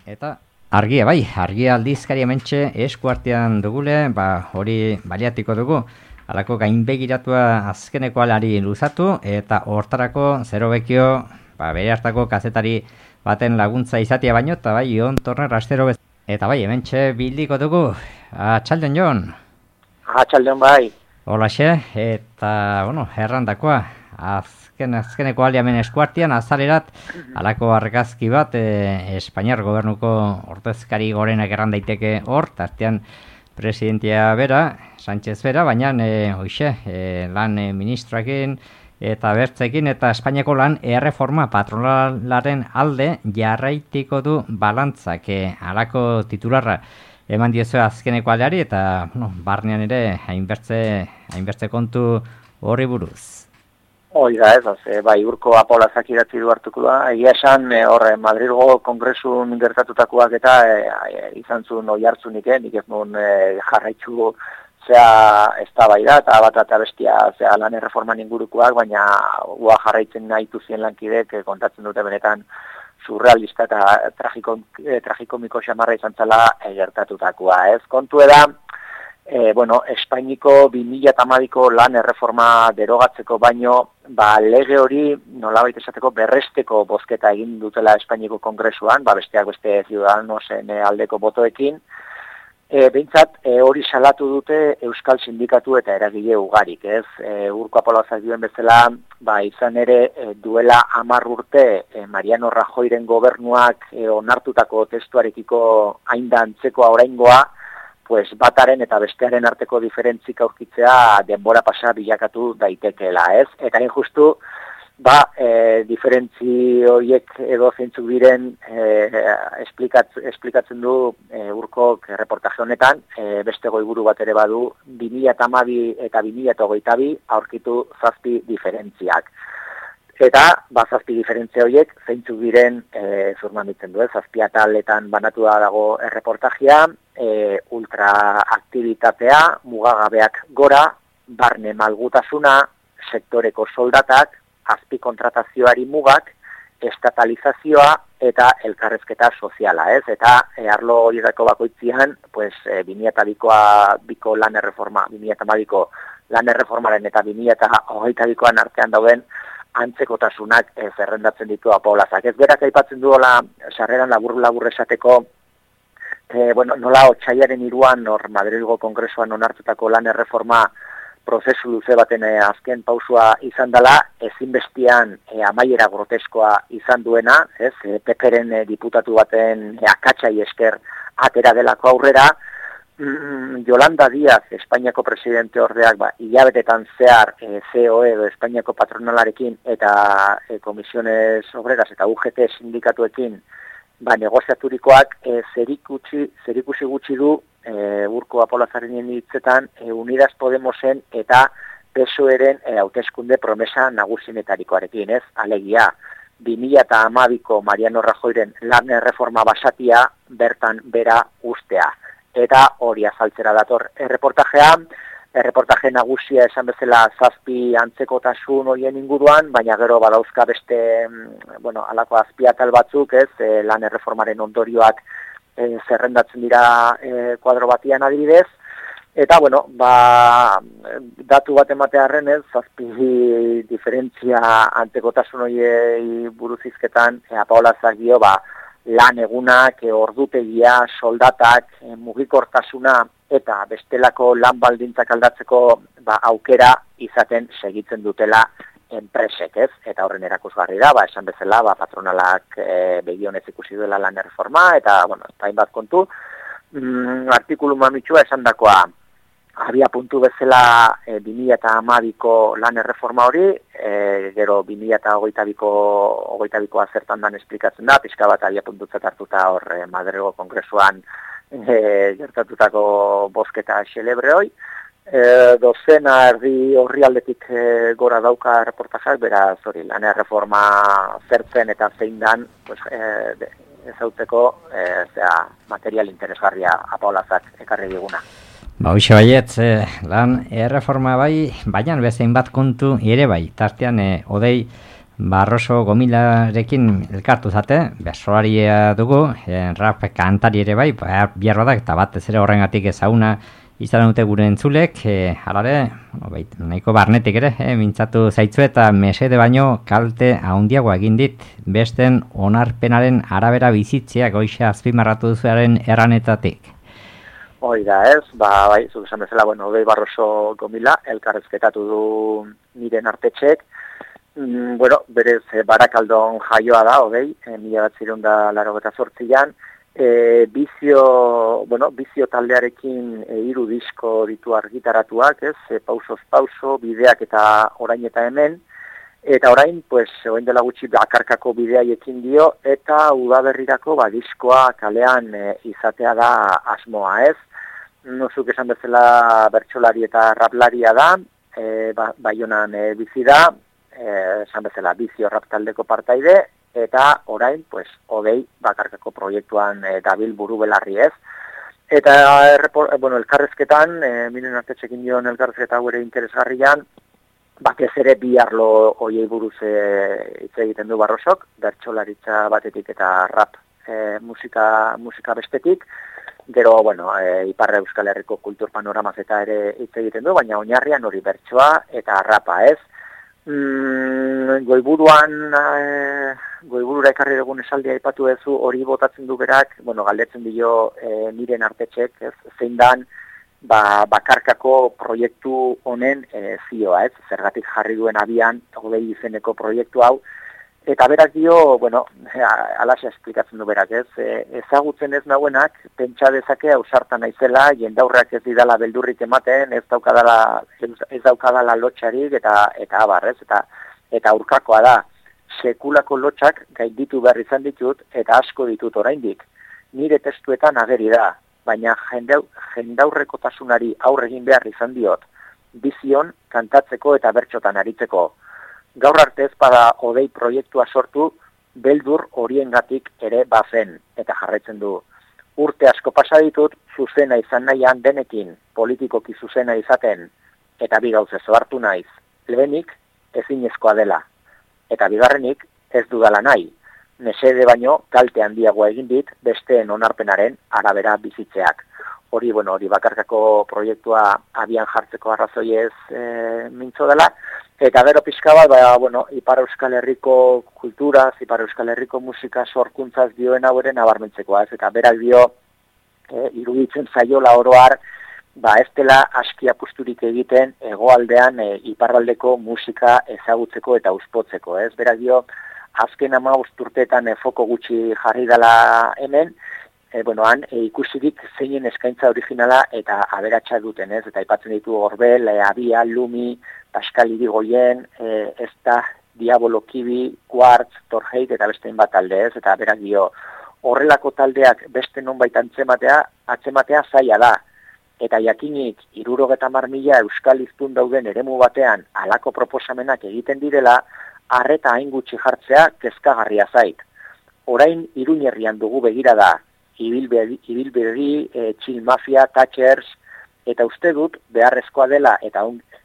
Eta argia, bai, argia aldizkari hementxe eskuartean dugule, hori baliatiko dugu. Halako gainbegiratua azkeneko alari luzatu, eta hortarako zero bekio, bere hartako kazetari baten laguntza izatea baino, eta bai, Jon Torner astero bez. Eta bai, hementxe bildiko dugu. Atxaldeon, Jon. Atxaldeon, bai. Holaxe, eta, errandakoa. Azkeneko aliamen eskuartian, azalerat, halako argazki bat, Espainiar gobernuko ordezkari gorenak erran daiteke hor, tartean presidentia bera, Sánchez bera, baina lan ministroekin eta bertzekin eta Espainiako lan erreforma patronalaren alde jarraitiko du balantzak, halako titularra eman diozu azkeneko aldeari eta barnean ere hainbertze kontu horri buruz. Hoi da ez, bai, urko apolazak idatzi du hartuko da. Egia esan, Madrilgo kongresun gertatutakoak eta izan zuen oi hartzunik, nik ez nuen jarraitzu zea ez da bai da, eta bat eta bestia zea lan erreforman ingurukoak, baina ua jarraitzen nahitu zien lankidek kontatzen dute benetan surrealista eta tragikomiko xamarra izan zela gertatutakoa. Ez kontu da, Espainiko 2012ko lan erreforma derogatzeko baino, lege hori nolabait esateko berresteko bozketa egin dutela Espainiko kongresuan, besteak beste Ciudadanosen aldeko botoekin, behintzat hori salatu dute Euskal Sindikatu eta eragile ugarik, ez? Urko apolazak duen bezala, izan ere duela 10 urte Mariano Rajoyren gobernuak onartutako testuarekiko hain da antzekoa oraingoa, bataren eta bestearen arteko diferentzik aurkitzea denbora pasa bilakatu daitekeela, ez? Eta hain justu, diferentzi horiek edo zeintzuk diren esplikatzen du urkok reportaje honetan, beste goiburu bat ere badu, 2012 eta 2022 aurkitu 7 diferentziak. Eta, 7 diferentzia horiek, zeintzuk diren zurmamitzen du, 7 ataletan banatu dago erreportajea, ultraaktibitatea, mugagabeak gora, barne malgutasuna, sektoreko soldatak, azpikontratazioari mugak, estatalizazioa eta elkarrezketa soziala, ez? Eta arlo horietako bakoitzian, 2002ko lan erreforma, 2012ko lan erreformaren eta 2022koan artean dauden antzekotasunak zerrendatzen ditu apolazak. Ez berak aipatzen duela sarreran labur esateko, nola otsailaren 3an Madrilgo kongresuan onartutako lan erreforma prozesu luze baten azken pausua izan dela, ezinbestian amaiera groteskoa izan duena, ez? PPren diputatu baten akatsai esker atera delako aurrera, Yolanda Díaz, Espainiako presidente ordeak, hilabetetan zehar COE edo Espainiako patronalarekin eta Comisiones Obreras eta UGT sindikatuekin negoziaturikoak zerikusi gutxi du urko apolazaren hitzetan Unidas Podemosen eta PSOEren hauteskunde promesa nagusienetarikoarekin, ez? Alegia, 2012ko Mariano Rajoyren lan erreforma basatia bertan bera ustea. Eta hori azaltzera dator erreportaje nagusia esan bezala 7 antzekotasun horien inguruan, baina gero badauzka beste, halako azpiatal batzuk, ez, lan erreformaren ondorioak zerrendatzen dira kuadro batian adibidez, eta, datu bat ematearren, ez, 7 diferentzia antzekotasun horiei buruzizketan, apaolazak dio, lan egunak, ordutegia, soldatak, mugikortasuna eta bestelako lan baldintzak aldatzeko aukera izaten segitzen dutela enpresek, ez? Eta horren erakusgarri da, esan bezala, patronalak begionez ikusi duela lan erreforma, eta, hainbat kontu, artikulu mamitsua esan dakoa, abia puntu bezala 2012ko lan erreforma hori, gero 2022ko zertan dan esplikatzen da, pixka bat abia puntutzat hartuta hor Madrilgo kongresuan gertatutako bozketa xelebre hoi, dozena erdi horri aldetik gora dauka reportajak, beraz hori lan erreforma zertzen eta zein dan ezautzeko material interesgarria apaolazak ekarri diguna. Hoxe baietz, lan erreforma baina bezain bat kontu ere bai, tartean odei Barroso Gomilarekin elkartu zate, bertsolaria dugu, rap kantari ere bai, bihar badak, eta batez ere horrengatik ezaguna izan dute gure entzulek, halare, nahiko barnetik ere, mintzatu zaitzu eta mesede baino kalte handiagoa egin dit, besten onarpenaren arabera bizitzea goixa azpimarratu duzuaren erranetatik. Hoi da ez, bai, zuk esan bezala, Odei Barroso Gomila, elkarrezketatu du Miren Artetxek, berez Barakaldon jaioa da, Odei, 1988an, bizio taldearekin 3 disko ditu argitaratuak, ez, pausoz pauso, bideak eta orain eta hemen, eta orain, orain dela gutxi bakarkako bideaiekin dio, eta udaberrirako diskoa kalean izatea da asmoa, ez. Nozuk esan bezala bertsolari eta raplaria da, Baionan bizi da, esan bezala bizio rap taldeko partaide, eta orain, Odei bakarkako proiektuan dabil buru belarri ez. Eta, elkarrezketan, Miren Artetxekin dion elkarrezketa ere interesgarrian, batez ere bi arlo hoiei buruz hitz egiten du Barrosok, bertsolaritza batetik eta rap musika bestetik. Gero, Ipar Euskal Herriko kultur panoramaz eta ere hitz egiten du, baina oinarrian hori bertsoa eta rapa ez. Goiburura ekarri dugun esaldia aipatu duzu, hori botatzen du berak, galdetzen dio Miren Artetxek, zein dan bakarkako proiektu honen zioa, ez? Zergatik jarri duen abian Odei izeneko proiektu hau, eta berak dio, alaxe esplikatzen du berak, ez? Ezagutzen ez nauenak, pentsa dezake ausarta naizela, jendaurrak ez didala beldurrik ematen, ez daukadala lotxarik, eta abar, ez? Eta aurkakoa da, sekulako lotxak gainditu behar izan ditut, eta asko ditut oraindik. Nire testuetan ageri da, baina jendaurrekotasunari aurre egin behar izan diot, bizion, kantatzeko eta bertxotan aritzeko. Gaur arte ez bada Odei proiektua sortu, beldur horiengatik ere bazen, eta jarraitzen du. Urte asko pasa ditut, zuzena izan nahian denekin, politikoki zuzena izaten, eta bi gauze zohartu naiz. Lehenik, ezinezkoa dela, eta bigarrenik, ez dudala nahi. Mesede baino, kalte handiagoa egin dit, besteen onarpenaren arabera bizitzeak. Hori bakarkako proiektua abian jartzeko arrazoiez mintzo dela, eta gero pixka bat, Ipar Euskal Herriko kulturaz, Ipar Euskal Herriko musika sorkuntzaz dioen hau ere nabarmentzekoa, ez, eta berak dio, iruditzen zaiola oroar, ez dela aski apusturik egiten hegoaldean iparraldeko musika ezagutzeko eta uspotzeko, ez, berak dio, azken 15 urteetan foko gutxi jarri dela hemen, han ikusirik zeinen eskaintza originala eta aberatsa duten, ez? Eta aipatzen ditu Orbel, Abia, Lumi, Pascal Irigoyen, Ezta, Diabolo Kibi, Quartz, Torheit eta beste bat talde, ez? Eta berak dio, horrelako taldeak beste nonbait atzematea zaila da. Eta jakinik 70.000 euskal hiztun dauden eremu batean halako proposamenak egiten direla, arreta hain gutxi jartzea kezkagarria zait. Orain Iruñerrian dugu begirada, ibilbegi, chill mafia, Thatchers, eta uste dut beharrezkoa dela eta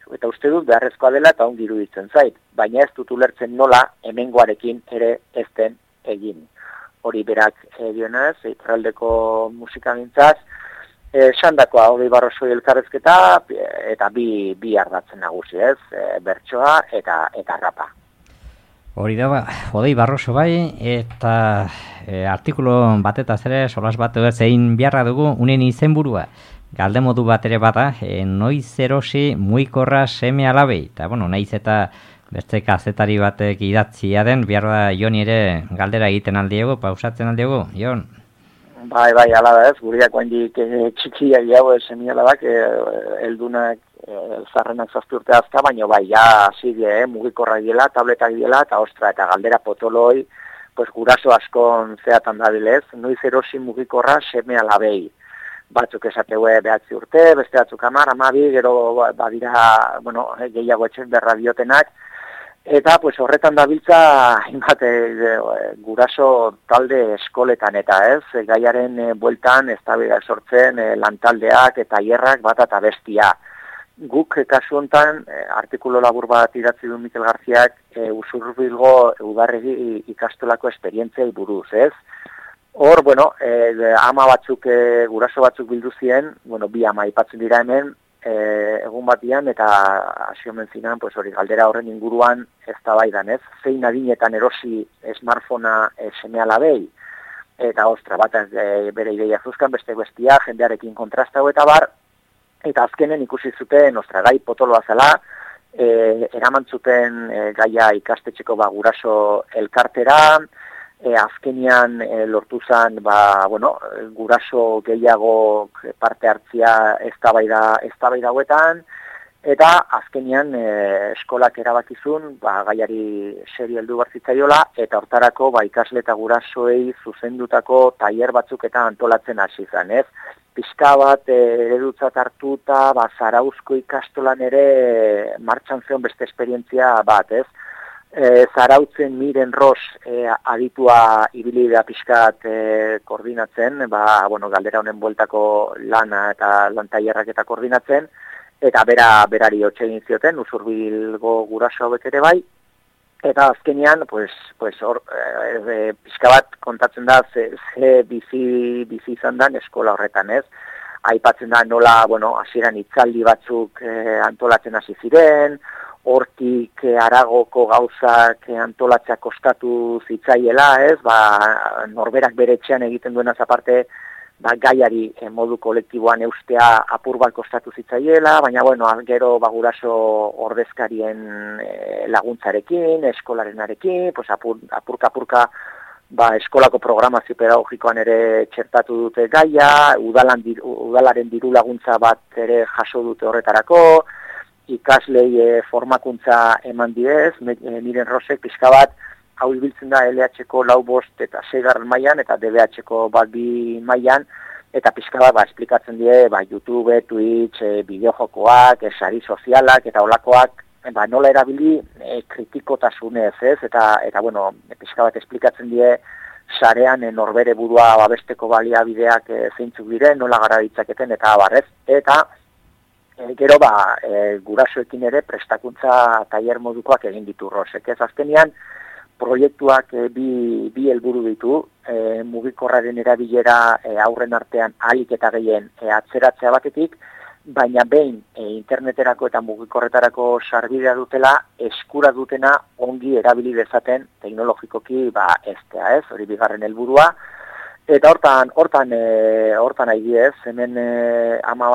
ongi iruditzen zait, baina ez dut ulertzen nola hemengoarekin ere ez den egin. Hori berak dionez, iparraldeko musikagintzaz, esandakoa Odei Barroso elkarrezketa eta bi ardatzen nagusi, ez, bertsoa eta rapa. Hori da, Odei Barroso bai, eta artikulu batetaz ere, solas bat zein beharra dugu, unen izenburua, galde modu bat ere bada, noiz erosi muikorra seme alabei, eta naiz eta beste kazetari batek idatzia den, behar da Joni ere galdera egiten aldiego, pausatzen aldiego, Jon? Bai, ala da ez, guriak oindik txikia gehiago seme alabak, heldunak zarrenak 7 urte azka, baina hasi mugikorra diela, tabletak diela, eta ostra, eta galdera potoloi, guraso askon zeatan dabilez, noiz erosi mugikorra seme alabei. Batzuk esateue 9 urte, beste batzuk 10, 12, gero badira, gehiago etxen berra diotenak, eta horretan dabiltza, guraso talde eskoletan eta ez, gaiaren bueltan eztabaida sortzen lantaldeak eta hierrak bat eta bestia. guk kasu hontan artikulu labur bat idatzi du Mikel Garziak Usurbilgo udarregi ikastolako esperientziai buruz, ez? Hor, bueno, ama batzuk, guraso batzuk bildu ziren, bueno, bi ama aipatzen dira hemen, egun batian, eta hasi omen zinan, pues hori, galdera horren inguruan eztabaidan, ez? Zein adinetan erosi smartphonea seme-alabei, eta ostra, bat bere ideia zuzkan, beste bestia, jendearekin kontrastau eta bar, eta azkenen ikusi zuten, ostra, gai potoloa zela, eraman zuten gaia ikastetxeko guraso elkartera, azkenian lortu zen, guraso gehiago parte hartzia eztabaida hauetan, eta azkenian eskolak erabakizun, gaiari serio heldu bartzitzaiola, eta hortarako ikasle eta gurasoei zuzendutako tailer batzuk eta antolatzen hasi zen, ez? Pizka bat eredutzat hartuta, Zarauzko ikastolan ere martxan zeon beste esperientzia bat, ez? Zarautzen Miren Ros aditua ibili da pizkat koordinatzen, galdera honen bueltako lana eta lantailerrak eta koordinatzen, eta berari hotxe egin zioten, Usurbilgo guraso hauek ere bai, eta azkenean, hor, pixka bat kontatzen da, ze bizi izan dan eskola horretan, ez? Aipatzen da nola, hasieran hitzaldi batzuk antolatzen hasi ziren, hortik haragoko gauzak antolatzea kostatu zitzaiela, ez? Norberak bere etxean egiten duenaz aparte, gaiari modu kolektiboan eustea apur bat kostatu zitzaiela, baina gero guraso ordezkarien laguntzarekin, eskolarenarekin, apurka eskolako programazio pedagogikoan ere txertatu dute gaia, udalaren diru laguntza bat ere jaso dute horretarako, ikaslei formakuntza eman diez, Miren Rosek pixka bat, hau ibiltzen da LH-ko 4 eta 6 mailan eta DBH-ko 2 mailan, eta pixka bat esplikatzen die YouTube, Twitch, bideojokoak, sari sozialak eta olakoak nola erabili kritikotasunez, ez? Eta pixka bat esplikatzen die sarean norbere burua babesteko baliabideak zeintzuk diren, nola gara ditzaketen eta abarrez, eta gero gurasoekin ere prestakuntza tailer modukoak egin ditu Rosek, ez? Azkenean proiektuak bi helburu ditu, mugikorraren erabilera aurren artean ahalik eta gehien atzeratzea batetik, baina behin interneterako eta mugikorretarako sarbidea dutela, eskura dutena ongi erabili dezaten teknologikoki eztea, ez? Hori bigarren helburua. Eta hortan aidiez, hemen ama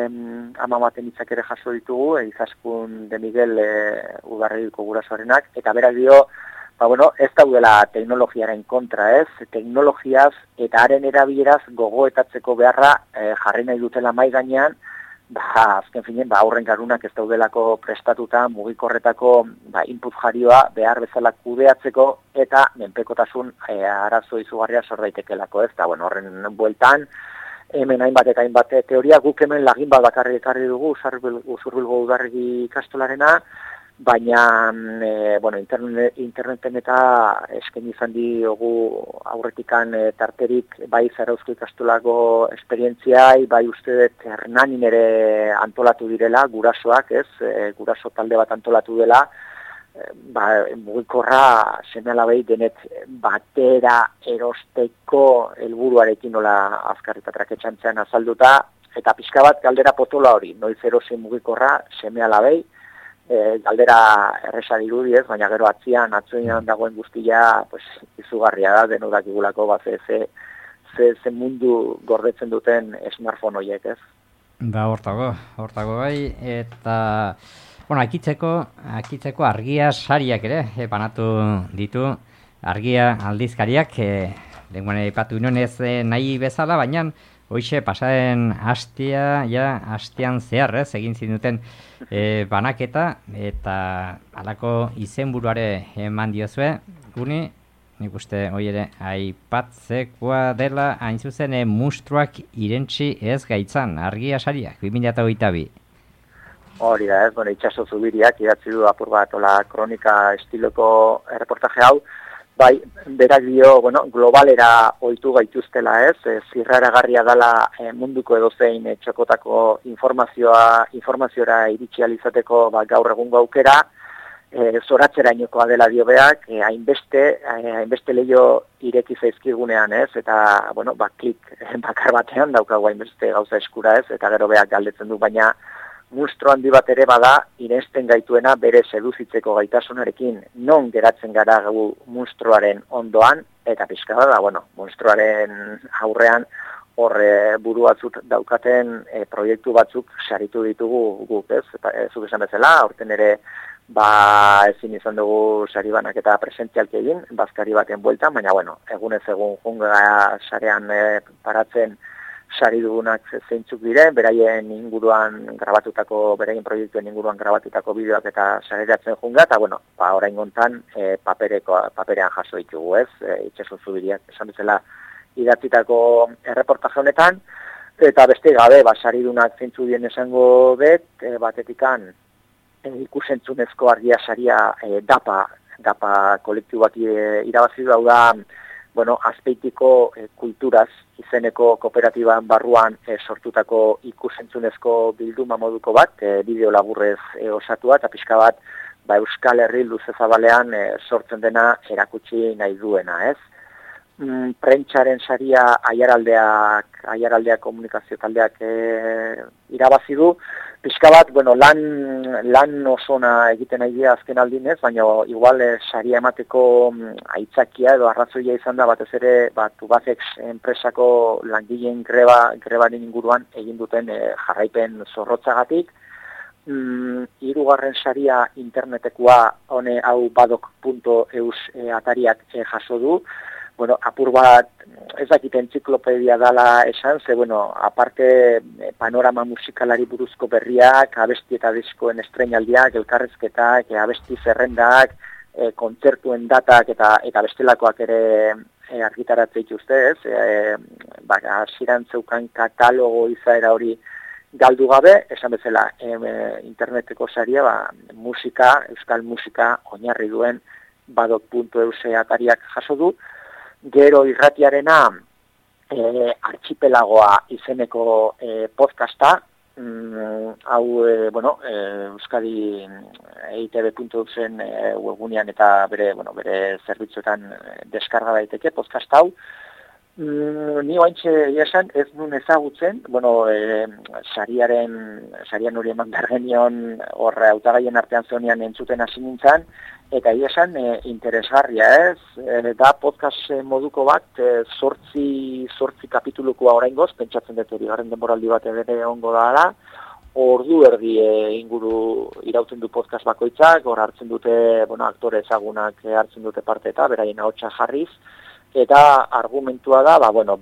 baten hitzak ere jaso ditugu, Izaskun de Miguel Udarregiko gurasoarenak, eta berak dio, ez daudela teknologiaren kontra, ez? Teknologiaz eta haren erabileraz gogoetatzeko beharra jarri nahi dutela mahai gainean, azken finen, aurren garunak ez daudelako prestatuta mugikorretako input jarioa behar bezala kudeatzeko eta menpekotasun arazo izugarria sor daitekelako, ez? Horren bueltan, hemen hainbat teoria, guk hemen lagin bat bakarrik ekarri dugu, Usurbilgo udarregi ikastolarena, baina interneten eta eskaini izan diogu aurretikan tarterik bai Zarauzko ikastolako esperientziai, bai uste dut Hernanin ere antolatu direla, gurasoak, ez? Guraso talde bat antolatu dela, mugikorra seme-alabei denet batera erosteko helburuarekin nola azkar eta traketxantzean azalduta, eta pixka bat galdera potoloa hori, noiz erosi mugikorra seme-alabei, galdera erresa dirudi, ez, baina gero atzoian dagoen guztia izugarria da, denudakigulako ze mundu gordetzen duten smartphone horiek, ez? Hortago bai, eta akitzeko argia sariak ere banatu ditu, argia aldizkariak, denguan aipatu inonez nahi bezala, baina hoxe pasaren hastean zehar, ez, egin zinuten banaketa, eta halako izenburuare eman diozue, guni, nik uste hori ere aipatzekoa dela, hain zuzen mustruak irentsi ez gaitzan, argia sariak, 2022. Hori da, ez, itxaso zubiriak, idatzi du apur bat, kronika estiloko reportaje hau, Bai, berak dio, globalera ohitu gaituztela ez, zirraragarria dela munduko edozein txokotako informaziora iritsi alizateko gaur egungo aukera, zoratzerainokoa dela dio beak, hainbeste leio ireki zaizkigunean ez, eta, klik bakar batean daukagu hainbeste gauza eskura ez, eta gero beak galdetzen du, baina munstro handi bat ere bada, irensten gaituena bere seduzitzeko gaitasunarekin, non geratzen gara gu munstroaren ondoan, eta pixka da, munstroaren aurrean horre buru batzuk daukaten proiektu batzuk saritu ditugu guk, ez? Eta zuk esan bezala, aurten ere ezin izan dugu sari banak eta presentzialki egin, bazkari baten bueltan, baina egunez egun junga sarean paratzen sari dugunak zeintzuk diren, beraien proiektuen inguruan grabatutako bideoak eta sareratzen junga, eta orain gontan paperean jaso ditugu, ez? Itxaso Zubiriak esan bezala idatzitako erreportaje honetan, eta beste gabe, saridunak zeintzu dien esango bet, batetikan ikusentzunezko argia saria DAPA kolektibo bat irabazi hau da, Azpeitiko kulturaz izeneko kooperatiban barruan sortutako ikusentzunezko bilduma moduko bat, bideo laburrez osatua, eta pixka bat Euskal Herri luze zabalean sortzen dena erakutsi nahi duena, ez? Prentsaren saria aiaraldeak komunikazio taldeak irabazi du, pixka bat, lan osona egiten nahi dira azken aldinez, baina igual saria emateko aitzakia edo arrazoia izan da batez ere Tubacex enpresako langileen grebaren inguruan egin duten jarraipen zorrotzagatik. Hirugarren saria internetekoa hau badok.eus atariak jaso du. Apur bat, ez dakit entziklopedia dala esan, aparte panorama musikalari buruzko berriak, abesti eta diskoen estreinaldiak, elkarrezketak, abesti zerrendak, kontzertuen datak eta bestelakoak ere argitaratzea dituzte, ez? Hasieran zeukan katalogo izaera hori galdu gabe, esan bezala, interneteko saria, euskal musika oinarri duen badok.eus atariak jaso du. Gero irratiarena archipelagoa izeneko podcasta, hau, Euskadi eitb.eusen webgunean eta bere zerbitzuetan deskarga daiteke podcast hau. Ni oaintxe esan ez nun ezagutzen, sarian hori eman bergenion horre hautagaien artean zeonian entzuten hasi nintzen, eta esan interesgarria ez, da podcast moduko bat, 8 kapitulukoa oraingoz, pentsatzen dut hori garen denboraldi bat ere ongo da, ordu erdi inguru irauten du podcast bakoitzak, hor hartzen dute, aktore ezagunak hartzen dute parte eta beraien ahotsa jarriz, eta argumentua da,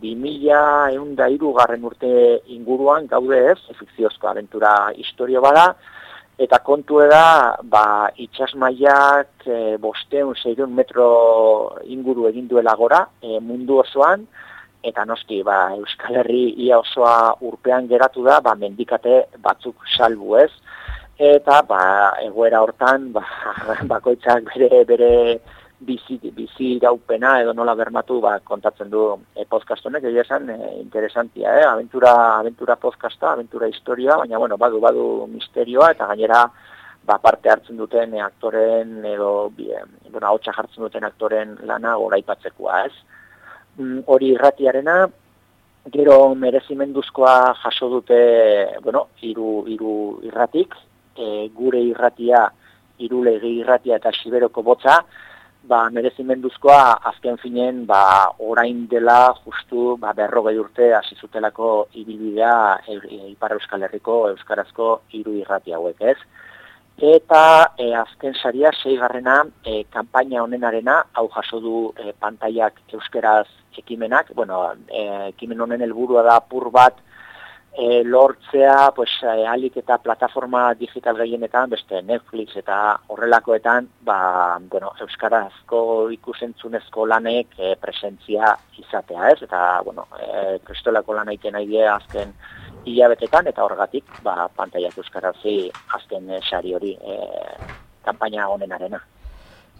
2003 urte inguruan gaude ez, fikziozko abentura historio bada, eta kontu da, itsasmailak 500-600 metro inguru egin duela gora mundu osoan, eta noski, Euskal Herri ia osoa urpean geratu da, mendikate batzuk salbu ez, eta egoera hortan, bakoitzak bere bizi iraupena edo nola bermatu kontatzen du podcast honek, egia esan interesantia, aventura podcasta, aventura historia, baina badu misterioa eta gainera parte hartzen duten aktoren edo ahotsa jartzen duten aktoren lana goraipatzekoa, ez? Hori irratiarena, gero merezimenduzkoa jaso dute, hiru irratik, gure irratia, Irulegi irratia eta Siberoko botza, merezimenduzkoa azken finen orain dela justu 40 urte hasi zutelako ibilbidea Ipar Euskal Herriko euskarazko hiru irrati hauek, ez? Eta azken saria 6. Kanpaina honenarena, hau jaso du pantaiak euskaraz ekimenak, ekimen honen helburua da apur bat lortzea, alik eta plataforma digital gehienetan, beste Netflix eta horrelakoetan, euskarazko ikusentzunezko lanek presentzia izatea, ez? Eta, kristolako lan egiten nahi die azken hilabetetan, eta horregatik, pantaiak euskarazi azken sari hori kanpaina honenarena.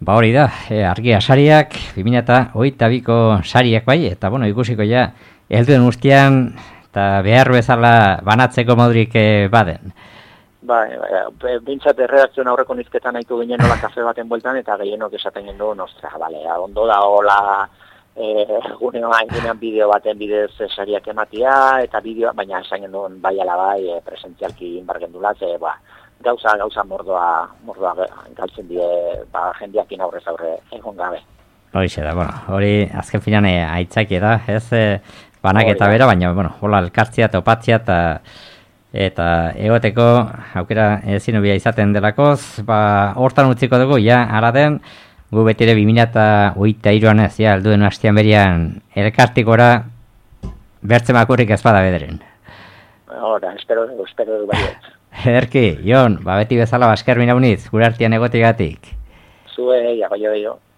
Ba hori da, argia sariak, 2022ko sariak bai, eta bueno, ikusiko ja, helduen guztian, eta behar bezala banatzeko modurik baden. Bintzat erredakzioen aurreko nizketan nahitu ginen nola kafe baten bueltan, eta gehienok esaten gendu, nostra, ondo da hola, egunean bideo baten bidez sariak ematia, eta bideo, baina esan genuen bai ala bai, presentzialki inbargendulaz, gauza mordoa galtzen die, jendeakin aurrez aurre egon gabe. Horixe da, bueno, hori azken finan aitzaki da, ez banaketa bera, baina, bueno, hola elkartzia, topatzia, eta egoteko aukera ezin hobia izaten delakoz, hortan utziko dugu, ja, ara den, gu betire 2023an ez, ja, alduen hastian berian elkartikora bertzen makurrik ez bada bederen. Hora, espero dugu baiet. Ederki, Jon, beti bezala basker minauniz, gure artean egotigatik. Zue, jago jo.